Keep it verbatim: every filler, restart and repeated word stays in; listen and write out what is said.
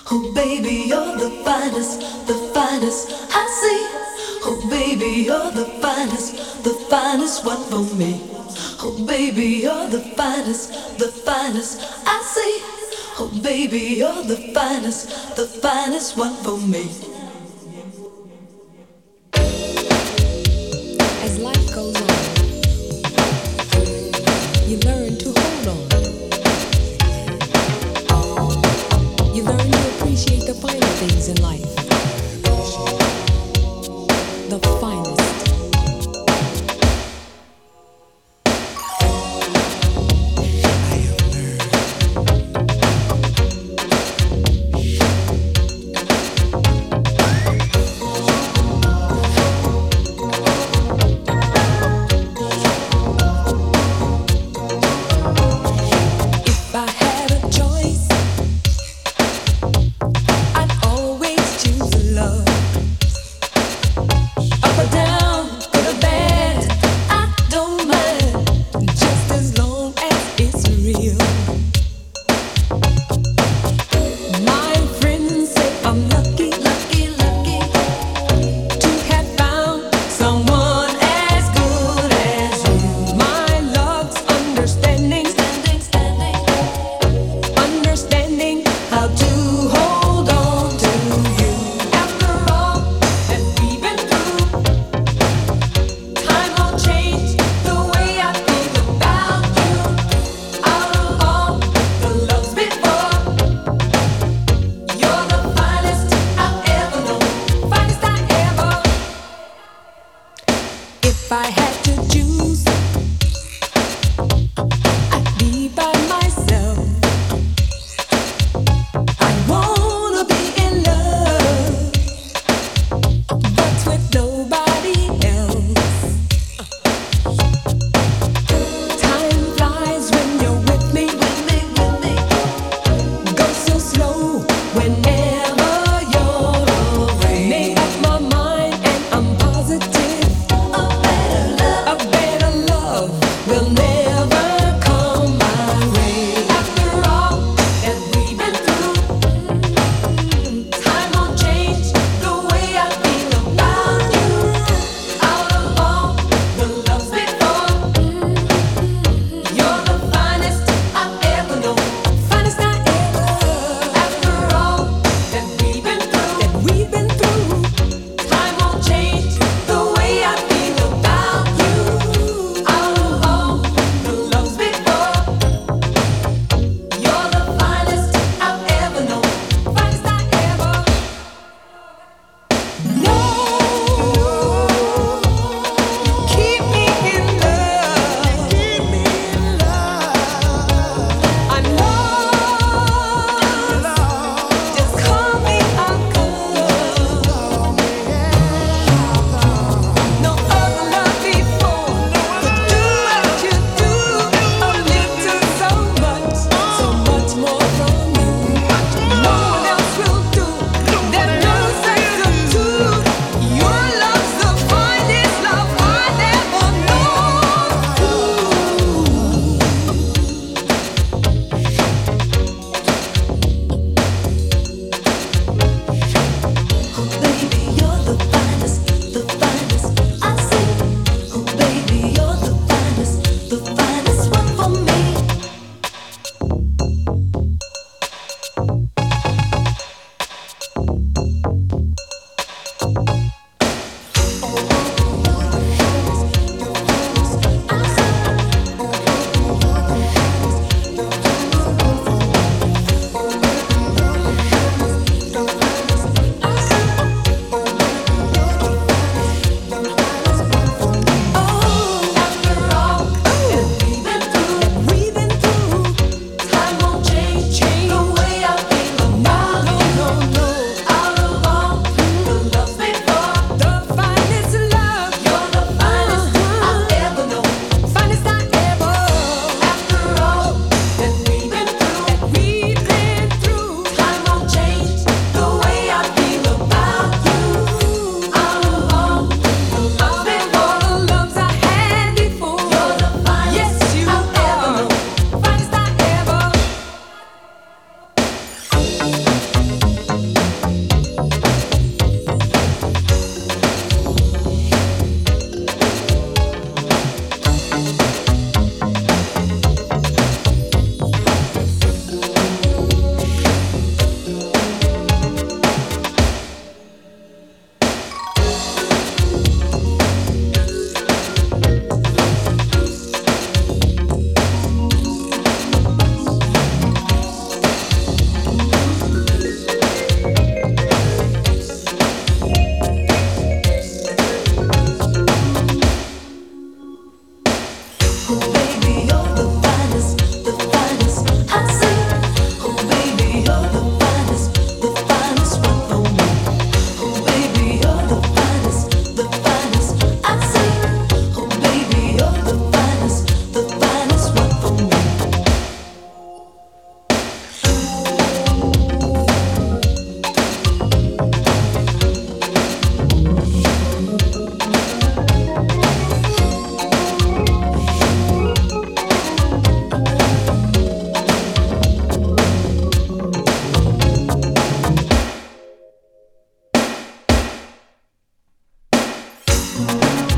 Oh baby, you're the finest, the finest I see. Oh baby, you're the finest, the finest one for me. Oh baby, you're the finest, the finest I see. Oh baby, you're the finest, the finest one for me. As life goes on, you learn to hold on. You learn to appreciate the finer things in life. The finest. If I had a choice, I'd always choose love. A Thank